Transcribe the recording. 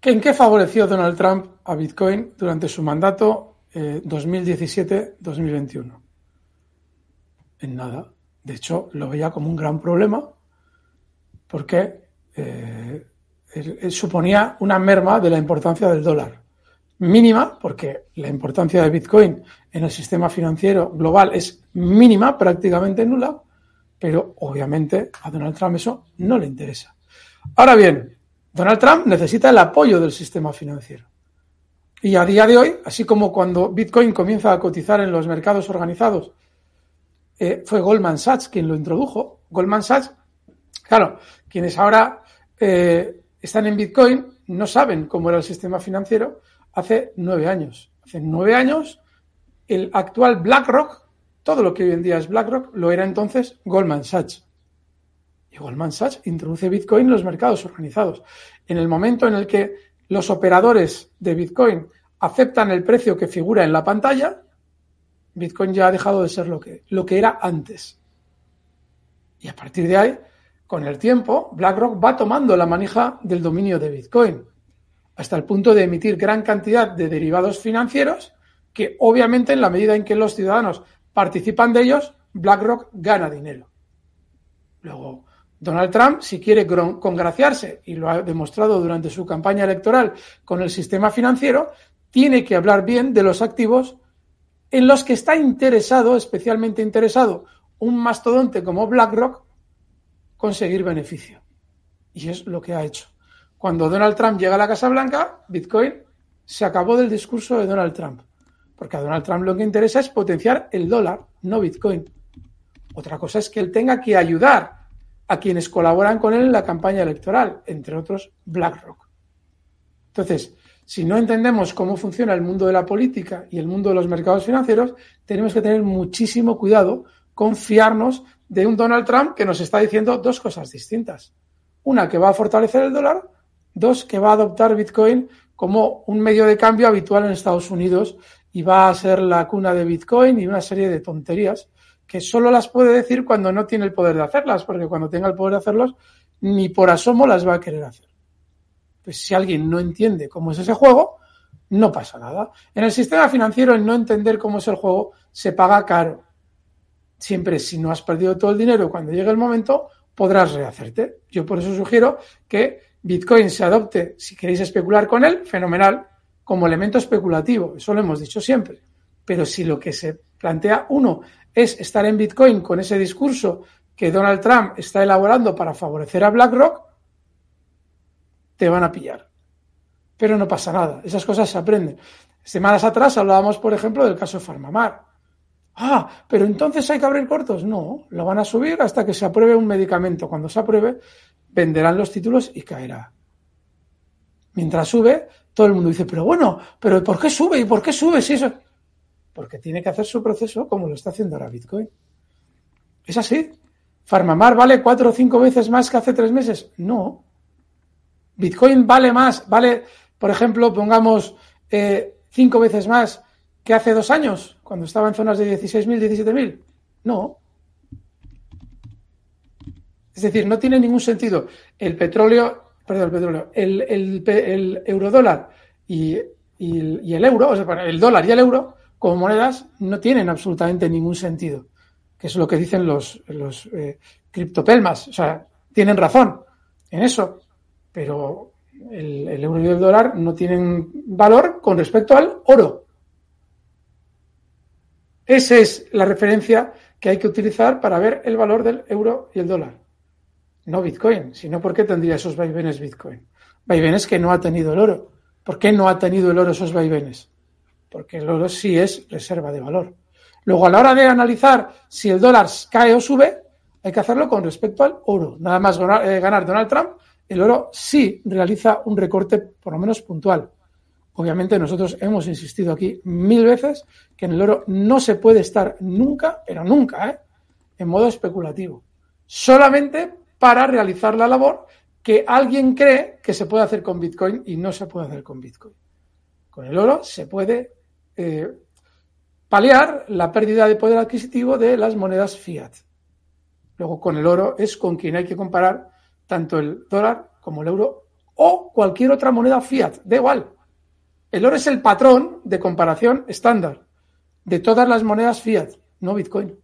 ¿En qué favoreció Donald Trump a Bitcoin durante su mandato 2017-2021? En nada. De hecho, lo veía como un gran problema porque él suponía una merma de la importancia del dólar. Mínima, porque la importancia de Bitcoin en el sistema financiero global es mínima, prácticamente nula, pero obviamente a Donald Trump eso no le interesa. Ahora bien, Donald Trump necesita el apoyo del sistema financiero. Y a día de hoy, así como cuando Bitcoin comienza a cotizar en los mercados organizados, fue Goldman Sachs quien lo introdujo. Goldman Sachs, claro, quienes ahora están en Bitcoin no saben cómo era el sistema financiero hace 9 años. Hace 9 años, el actual BlackRock, todo lo que hoy en día es BlackRock, lo era entonces Goldman Sachs. Y Goldman Sachs introduce Bitcoin en los mercados organizados. En el momento en el que los operadores de Bitcoin aceptan el precio que figura en la pantalla, Bitcoin ya ha dejado de ser lo que era antes. Y a partir de ahí, con el tiempo, BlackRock va tomando la manija del dominio de Bitcoin, hasta el punto de emitir gran cantidad de derivados financieros que, obviamente, en la medida en que los ciudadanos participan de ellos, BlackRock gana dinero. Luego, Donald Trump, si quiere congraciarse, y lo ha demostrado durante su campaña electoral con el sistema financiero, tiene que hablar bien de los activos en los que está interesado, especialmente interesado, un mastodonte como BlackRock, conseguir beneficio. Y es lo que ha hecho. Cuando Donald Trump llega a la Casa Blanca, Bitcoin se acabó del discurso de Donald Trump. Porque a Donald Trump lo que interesa es potenciar el dólar, no Bitcoin. Otra cosa es que él tenga que ayudar a quienes colaboran con él en la campaña electoral, entre otros BlackRock. Entonces, si no entendemos cómo funciona el mundo de la política y el mundo de los mercados financieros, tenemos que tener muchísimo cuidado con fiarnos de un Donald Trump que nos está diciendo dos cosas distintas. Una, que va a fortalecer el dólar. Dos, que va a adoptar Bitcoin como un medio de cambio habitual en Estados Unidos y va a ser la cuna de Bitcoin y una serie de tonterías que solo las puede decir cuando no tiene el poder de hacerlas, porque cuando tenga el poder de hacerlos, ni por asomo las va a querer hacer. Pues si alguien no entiende cómo es ese juego, no pasa nada. En el sistema financiero, el no entender cómo es el juego se paga caro. Siempre, si no has perdido todo el dinero, cuando llegue el momento, podrás rehacerte. Yo por eso sugiero que Bitcoin se adopte, si queréis especular con él, fenomenal, como elemento especulativo. Eso lo hemos dicho siempre. Pero si lo que se plantea uno es estar en Bitcoin con ese discurso que Donald Trump está elaborando para favorecer a BlackRock, te van a pillar. Pero no pasa nada. Esas cosas se aprenden. Semanas atrás hablábamos, por ejemplo, del caso Farmamar. Pero entonces hay que abrir cortos. No, lo van a subir hasta que se apruebe un medicamento. Cuando se apruebe, venderán los títulos y caerá. Mientras sube, todo el mundo dice, pero ¿por qué sube? ¿Y por qué sube si eso? Porque tiene que hacer su proceso como lo está haciendo ahora Bitcoin. ¿Es así? ¿Farmamar vale 4 o 5 veces más que hace 3 meses? No. ¿Bitcoin vale más? ¿Vale, por ejemplo, pongamos 5 veces más que hace 2 años, cuando estaba en zonas de 16.000, 17.000? No. Es decir, no tiene ningún sentido el eurodólar y el euro, o sea, el dólar y el euro como monedas no tienen absolutamente ningún sentido, que es lo que dicen los criptopelmas. O sea, tienen razón en eso, pero el euro y el dólar no tienen valor con respecto al oro. Esa es la referencia que hay que utilizar para ver el valor del euro y el dólar. No Bitcoin, sino ¿por qué tendría esos vaivenes Bitcoin? Vaivenes que no ha tenido el oro. ¿Por qué no ha tenido el oro esos vaivenes? Porque el oro sí es reserva de valor. Luego, a la hora de analizar si el dólar cae o sube, hay que hacerlo con respecto al oro. Nada más ganar Donald Trump, el oro sí realiza un recorte por lo menos puntual. Obviamente nosotros hemos insistido aquí 1000 veces que en el oro no se puede estar nunca, pero nunca, en modo especulativo. Solamente para realizar la labor que alguien cree que se puede hacer con Bitcoin y no se puede hacer con Bitcoin. Con el oro se puede paliar la pérdida de poder adquisitivo de las monedas fiat. Luego, con el oro es con quien hay que comparar tanto el dólar como el euro o cualquier otra moneda fiat, da igual. El oro es el patrón de comparación estándar de todas las monedas fiat, no Bitcoin.